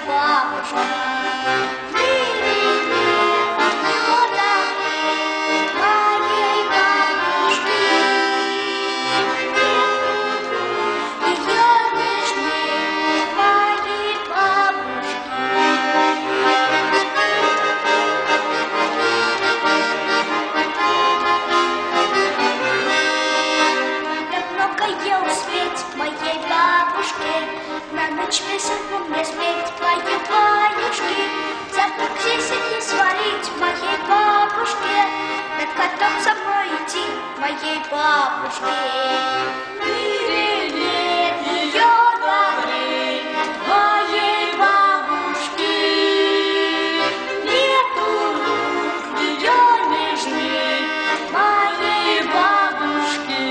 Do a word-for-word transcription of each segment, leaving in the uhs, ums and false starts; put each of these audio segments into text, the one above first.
бабушка. На ночь песенку мне спеть моей баюшки, завтрак сисельки сварить моей бабушке, над котом со мной идти моей бабушке. В мире нет ее добры, моей бабушки, нету рук ее нежней, моей бабушки.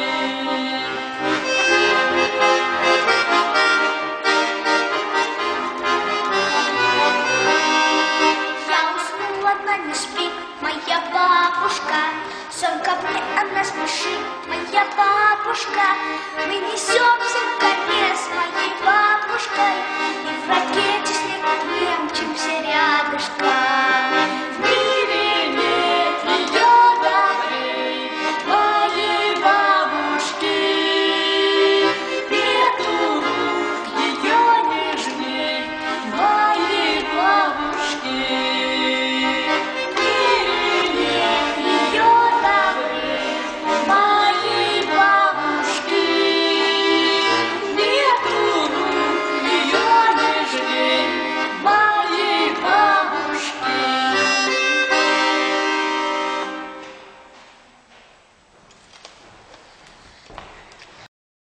Не спит моя бабушка, сон ко мне она спешит, моя бабушка, мы несемся